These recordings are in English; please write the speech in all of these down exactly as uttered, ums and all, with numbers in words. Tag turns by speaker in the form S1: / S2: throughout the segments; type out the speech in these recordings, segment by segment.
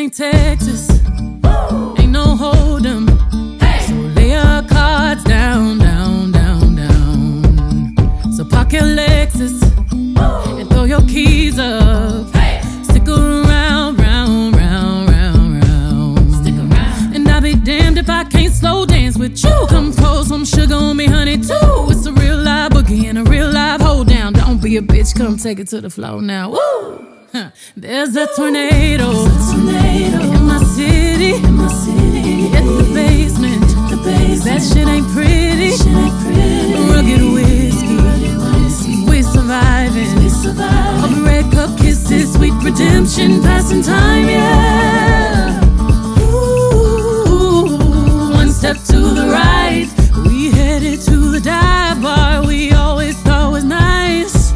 S1: ain't Texas, ain't no hold'em. So lay your cards down, down, down, down. So park your Lexus and throw your keys up. Stick around, round, round, round, round. Stick around. And I'll be damned if I can't slow dance with you. Come pour some sugar on me, honey, too. It's a real live boogie and a real live hold down. Don't be a bitch, come take it to the floor now. Woo! Huh. There's a tornado, There's a tornado in my city, in my city. Hit the basement, the basement. That shit ain't pretty, shit ain't pretty. Rugged whiskey, Rugged whiskey. We surviving, we surviving. All the red cup kisses, sweet redemption, passing time, yeah. Ooh, one step to the right, we headed to the dive bar we always thought was nice.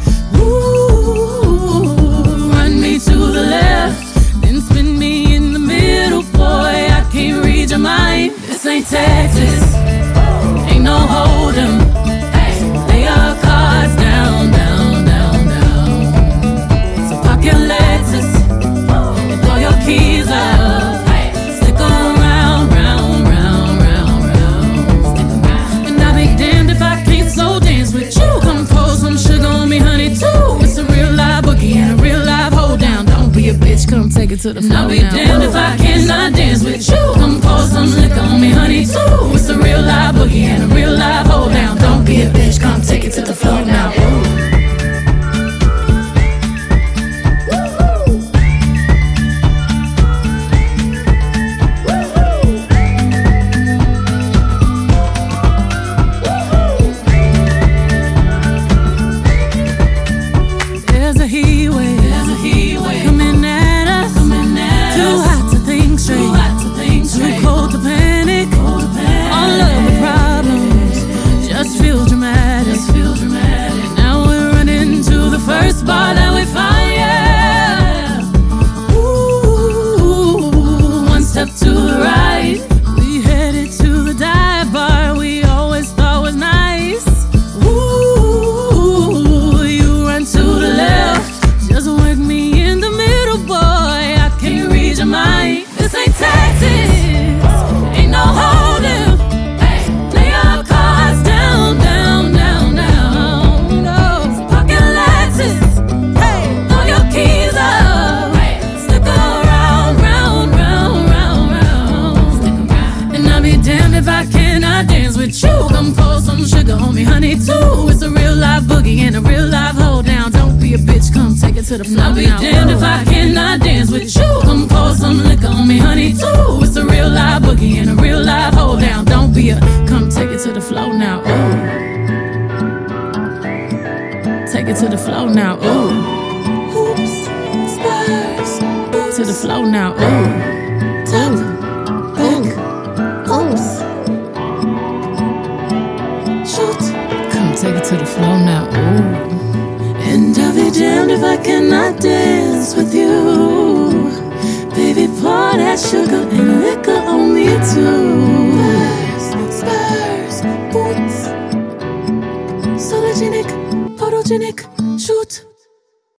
S1: To the left, then spin me in the middle, boy, I can't read your mind. This ain't Texas, ain't no hold'em. So lay your cards down, down, down, down. So park your Lexus and throw your keys up. Stick around, round, round, round, round. And I'll be damned if I can't slow dance with you. Come pour some sugar on me, honey, too. It's a real live boogie and a real live hold down. Don't be a bitch, come take it to the floor. I'll be now. Damned if I cannot dance with you. Come pour some liquor on me, honey, too. It's a real live boogie and a real live hold down. Don't be a bitch, come take it to the floor now. Ooh. To the floor. I'll be damned if I cannot dance with you. Come pour some liquor on me, honey, too. It's a real live boogie and a real live hold down. Don't be a, come take it to the floor now. Ooh. Take it to the floor now. Ooh. Hoops, spurs, boots. To the floor now. Ooh. Top, back, oops. Shoot. Come take it to the floor now. Ooh. And I'll be damned if I cannot dance.